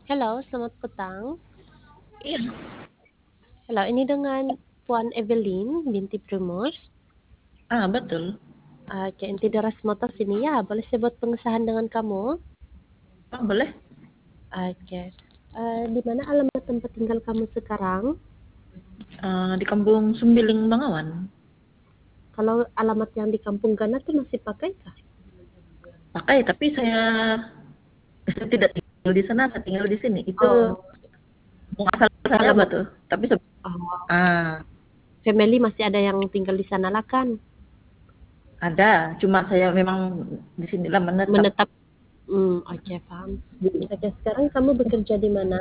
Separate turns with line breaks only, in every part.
Halo, selamat petang.
Iya,
Halo, ini dengan Puan Evelyn binti Primus.
betul.
Oke, inti Deras Motors ini ya, boleh saya buat pengesahan dengan kamu?
Oh, boleh.
Oke. Di mana alamat tempat tinggal kamu sekarang?
Di Kampung Sumbiling, Bangawan.
Kalau alamat yang di Kampung Gana tuh masih pakai kah?
Pakai, tapi saya tidak tinggal di sana, saya tinggal di sini. Itu
Oh,
asal
ya,
saya tuh. Tapi
oh,
ah,
family masih ada yang tinggal di sana lah kan?
ada. Cuma saya memang di sinilah menetap.
Menetap. Oke, paham. Oke, sekarang kamu bekerja di mana?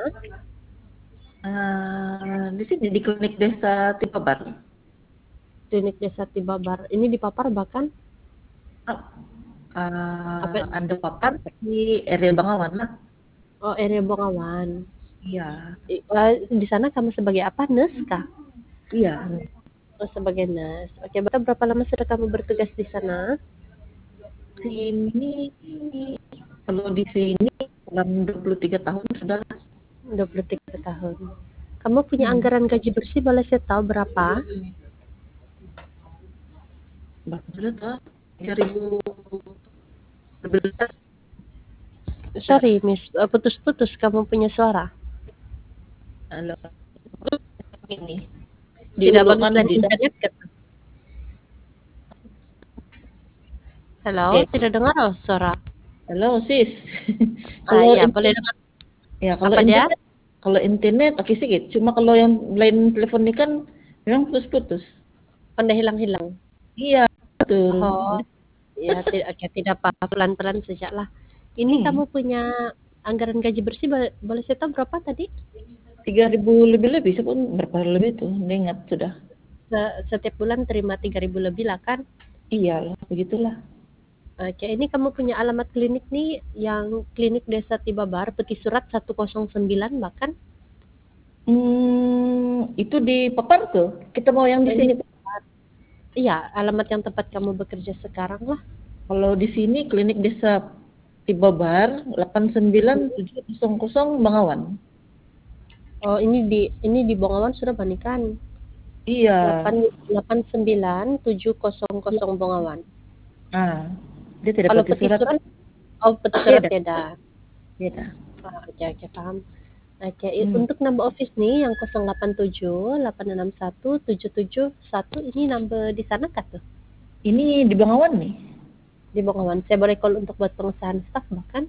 Di sini di klinik desa Tipabar.
Klinik Desa Tibabar. Ini di Papar bahkan?
Oh,
Apa?
ada papar di area Bangawan lah.
Oh, area Bongawan.
Iya,
Di sana kamu sebagai apa? Nurse kah?
iya.
Oh, sebagai nurse. Oke, berapa lama sudah kamu bertugas di sana?
Sini kalau di sini dalam 23 tahun sudah.
23 tahun. Kamu punya
Hmm,
anggaran gaji bersih, boleh saya tahu berapa?
berapa sudah tuh? 3.000 lebih.
Sorry, Miss, putus-putus kamu punya suara.
Halo, ini
Tidak
diuluk
bagus
mana
line
di
internet kan? Halo,
eh
tidak dengar oh, suara.
halo sis.
Ah
Kalau
iya, boleh
internet
dengar.
ya
Apa dia?
kalau internet oke sedikit. Cuma kalau yang lain telepon ini kan memang putus-putus.
Udah hilang-hilang.
Iya, betul.
Oh, ya tidak, oke, tidak apa, pelan-pelan saja lah. Ini
Hmm,
kamu punya anggaran gaji bersih, boleh saya tahu berapa tadi?
3.000 lebih-lebih pun berapa lebih tuh? Ingat sudah.
Setiap bulan terima 3.000 lebih lah kan?
Iyalah, begitulah.
Oke, ini kamu punya alamat klinik nih yang klinik Desa Tibabar, peti surat 109 bahkan.
Itu di Papar tuh. Kita mau yang di
Ini
sini.
iya, alamat yang tempat kamu bekerja sekarang lah.
Kalau di sini klinik desa Tibabar 89700 Bangawan.
Oh, ini di Bongawan sudah banikan.
Iya.
889700 Bongawan.
Ah, dia tidak
Kalau
peti
peti
surat.
surat, oh peti surat
Beda,
beda.
beda.
Oke, oke, paham. Oke,
Hmm.
untuk number office nih yang 0878617771 ini number di sana kah tuh?
Ini di Bangawan nih.
Di Bongawan. Saya boleh call untuk buat pengesahan staff bahkan.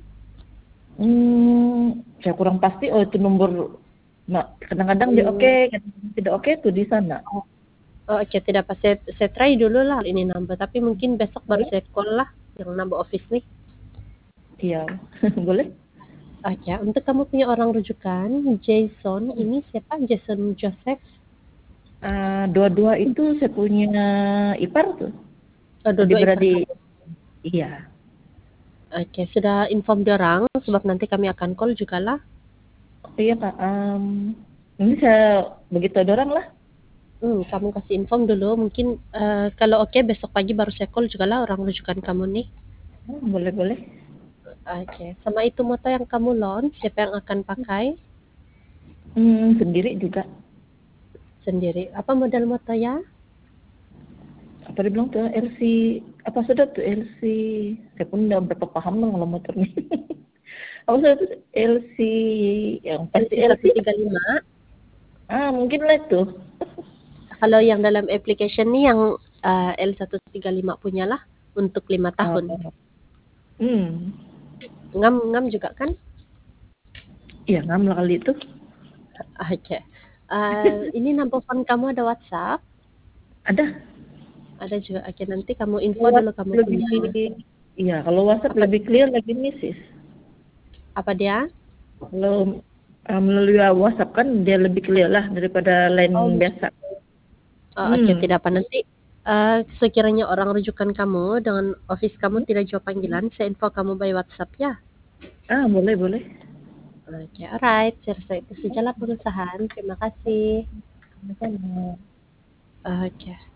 Saya kurang pasti. Oh, itu nomor. Nah, kadang-kadang dia oke,
Hmm.
kadang-kadang tidak oke tuh di sana.
Oh, oh, oke, tidak apa. Saya try dulu lah ini number. Tapi mungkin besok baru
Boleh?
saya call lah yang number office nih.
Iya, boleh.
Oke, untuk kamu punya orang rujukan, Jason, ini siapa? Jason Joseph.
Dua-dua itu saya punya ipar tuh.
Oh, dua-dua ipar
Adik-beradik.
kamu.
Iya.
Oke, sudah inform dia orang sebab nanti kami akan call juga lah.
Iya, Kak. Ini saya begitu ada orang lah.
Kamu kasih inform dulu. Mungkin kalau oke besok pagi baru saya call juga lah orang rujukan kamu nih.
Boleh-boleh.
Oke, sama itu moto yang kamu launch, siapa yang akan pakai?
Sendiri juga.
Sendiri. Apa model moto ya?
Apa dia bilang tuh LC, apa sudah tuh LC, saya pun udah berapa paham dong kalau motor nih. Apa sudah tuh LC, yang pasti LC.
LC135.
Mungkin lah itu.
Kalau yang dalam application nih yang L135 punya lah untuk 5 tahun.
Oh, hmm,
Ngam ngam juga kan?
iya ngambil kali itu.
Oke. Ini number phone kamu ada WhatsApp?
Ada.
Ada juga. Oke, nanti kamu info dulu
WhatsApp
kamu
lebih,
punya
iya kalau WhatsApp
apa
lebih clear lagi nih sis.
apa dia?
Kalau melalui WhatsApp kan dia lebih clear lah daripada
Oh,
line biasa.
oh, oke,
Hmm,
tidak apa nanti sekiranya orang rujukan kamu dengan office kamu tidak jawab panggilan, saya info kamu by WhatsApp ya.
boleh boleh.
Oke, alright. Saya rasa itu sajalah pengusahaan. Terima kasih.
Sama-sama.
Oke.